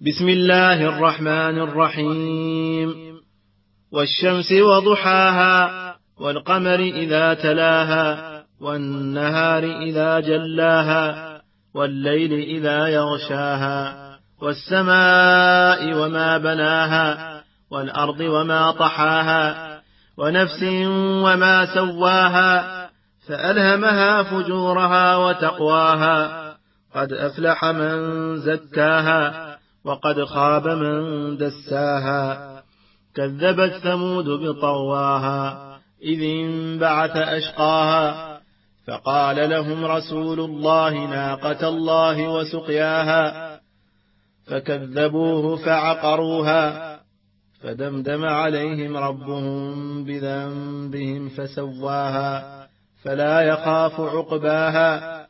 بسم الله الرحمن الرحيم. والشمس وضحاها والقمر إذا تلاها والنهار إذا جلاها والليل إذا يغشاها والسماء وما بناها والأرض وما طحاها ونفس وما سواها فألهمها فجورها وتقواها قد أفلح من زكاها وقد خاب من دساها كذبت ثمود بطغواها إذ انبعث أشقاها فقال لهم رسول الله ناقة الله وسقياها فكذبوه فعقروها فدمدم عليهم ربهم بذنبهم فسواها فلا يخاف عقباها